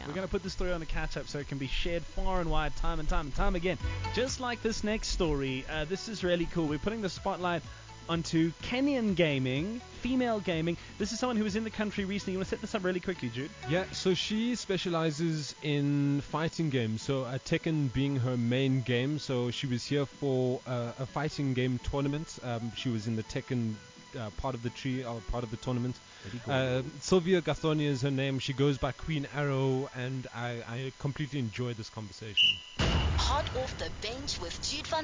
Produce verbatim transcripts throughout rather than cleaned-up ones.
We're going to put this story on the catch-up so it can be shared far and wide, time and time and time again. Just like this next story, uh, this is really cool. We're putting the spotlight onto Kenyan gaming, female gaming. This is someone who was in the country recently. You want to set this up really quickly, Jude? Yeah, so she specializes in fighting games, so uh, Tekken being her main game. So she was here for uh, a fighting game tournament. Um, she was in the Tekken uh, part of the tree, or part of the tournament. Cool. Uh, Sylvia Gathoni is her name. She goes by Queen Arrow, and I, I completely enjoyed this conversation. Hot off the bench with Jude van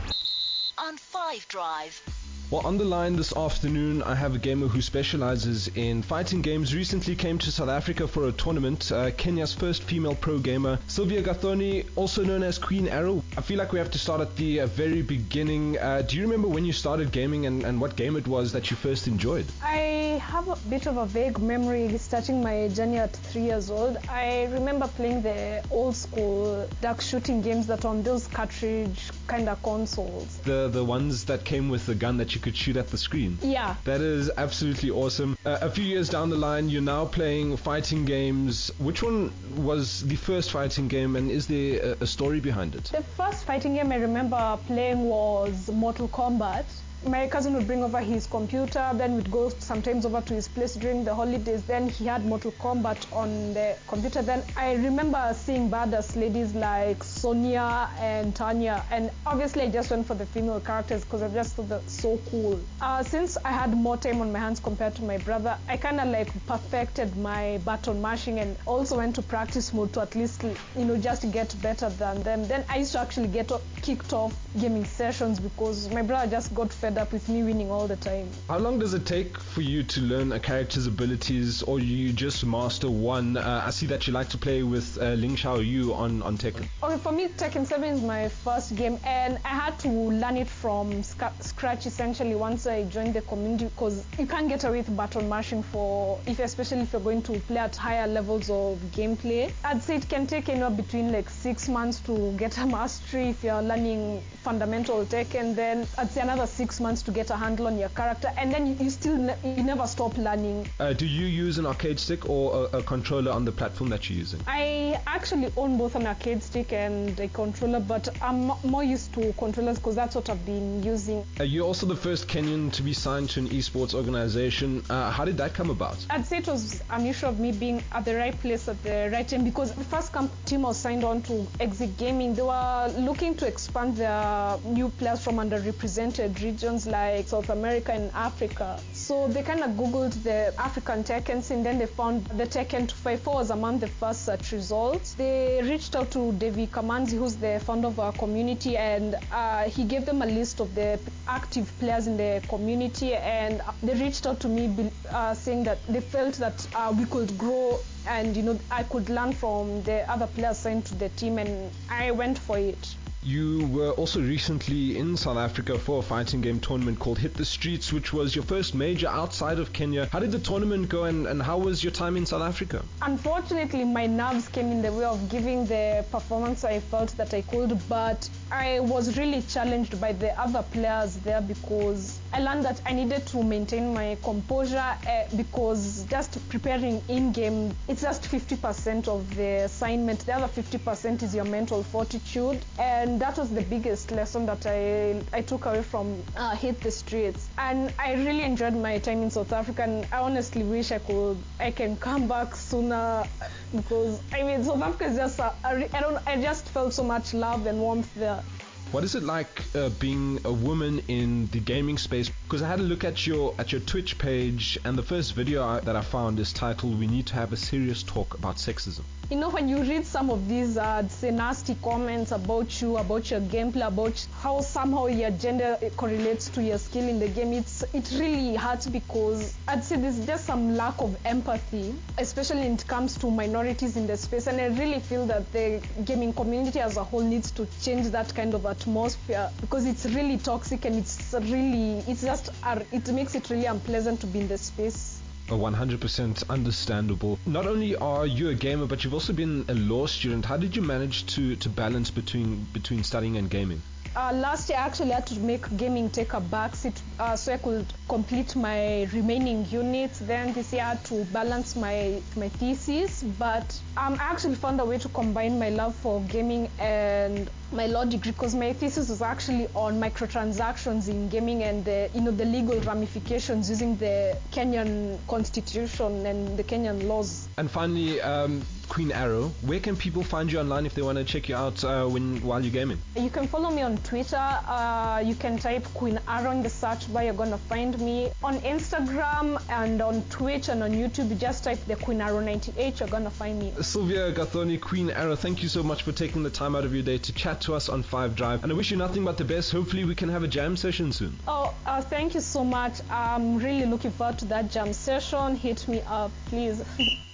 Wyk on Five Drive. Well, on the line this afternoon, I have a gamer who specializes in fighting games. Recently came to South Africa for a tournament, uh, Kenya's first female pro gamer, Sylvia Gathoni, also known as Queen Arrow. I feel like we have to start at the uh, very beginning. Uh, do you remember when you started gaming and, and what game it was that you first enjoyed? I have a bit of a vague memory starting my journey at three years old. I remember playing the old school duck shooting games that on those cartridge kind of consoles. The, the ones that came with the gun that you could shoot at the screen. Yeah. That is absolutely awesome. Uh, a few years down the line, you're now playing fighting games. Which one was the first fighting game, and is there a, a story behind it? The first fighting game I remember playing was Mortal Kombat. My cousin would bring over his computer, then we'd go sometimes over to his place during the holidays. Then he had Mortal Kombat on the computer. Then I remember seeing badass ladies like Sonya and Tanya, and obviously I just went for the female characters because I just thought that so cool. Uh, since I had more time on my hands compared to my brother, I kind of like perfected my button mashing and also went to practice mode to at least, you know, just get better than them. Then I used to actually get kicked off gaming sessions because my brother just got fed up with me winning all the time. How long does it take for you to learn a character's abilities, or you just master one? Uh, I see that you like to play with uh, Ling Xiao Yu on, on Tekken. Okay, for me, Tekken seven is my first game, and I had to learn it from sc- scratch essentially once I joined the community, because you can't get away with button mashing for, if especially if you're going to play at higher levels of gameplay. I'd say it can take anywhere between like six months to get a mastery if you're learning fundamental Tekken, then I'd say another six months to get a handle on your character, and then you, you still ne- you never stop learning. Uh, do you use an arcade stick or a, a controller on the platform that you're using? I actually own both an arcade stick and a controller, but I'm more used to controllers because that's what I've been using. Uh, you're also the first Kenyan to be signed to an esports organization. Uh, how did that come about? I'd say it was an issue of me being at the right place at the right time, because the first camp team was signed on to Exit Gaming. They were looking to expand their new players from underrepresented regions like South America and Africa. So they kind of googled the African Tekken scene, then they found the Tekken two fifty-four was among the first search results. They reached out to Devi Kamanzi, who's the founder of our community, and uh, he gave them a list of the active players in the community, and they reached out to me uh, saying that they felt that uh, we could grow and, you know, I could learn from the other players signed to the team, and I went for it. You were also recently in South Africa for a fighting game tournament called Hit the Streets, which was your first major outside of Kenya. How did the tournament go, and, and how was your time in South Africa? Unfortunately, my nerves came in the way of giving the performance I felt that I could, but I was really challenged by the other players there because I learned that I needed to maintain my composure uh, because just preparing in-game, it's just fifty percent of the assignment. The other fifty percent is your mental fortitude, and that was the biggest lesson that I I took away from uh, Hit the Streets. And I really enjoyed my time in South Africa, and I honestly wish I could I can come back sooner, because I mean South Africa is just a, a, I don't I just felt so much love and warmth there. What is it like uh, being a woman in the gaming space? Because I had a look at your at your Twitch page, and the first video I, that I found is titled "We Need to Have a Serious Talk About Sexism." You know, when you read some of these uh, say nasty comments about you, about your gameplay, about how somehow your gender correlates to your skill in the game, it's it really hurts, because I'd say there's just some lack of empathy, especially when it comes to minorities in the space. And I really feel that the gaming community as a whole needs to change that kind of atmosphere, because it's really toxic, and it's really it's just uh, it makes it really unpleasant to be in the space. one hundred percent understandable. Not only are you a gamer, but you've also been a law student. How did you manage to, to balance between between studying and gaming? Uh, last year, I actually had to make gaming take a backseat uh, so I could complete my remaining units. Then this year, I had to balance my, my thesis. But um, I actually found a way to combine my love for gaming and my law degree, because my thesis was actually on microtransactions in gaming and the, you know, the legal ramifications using the Kenyan constitution and the Kenyan laws. And finally, um, Queen Arrow, where can people find you online if they want to check you out uh, when while you're gaming? You can follow me on Twitter. Uh, you can type Queen Arrow in the search bar. You're gonna find me on Instagram and on Twitch and on YouTube. You just type the Queen Arrow ninety-eight. You're gonna find me. Sylvia Gathoni, Queen Arrow, thank you so much for taking the time out of your day to chat to us on Five Drive. And I wish you nothing but the best. Hopefully, we can have a jam session soon. Oh, uh, thank you so much. I'm really looking forward to that jam session. Hit me up, please.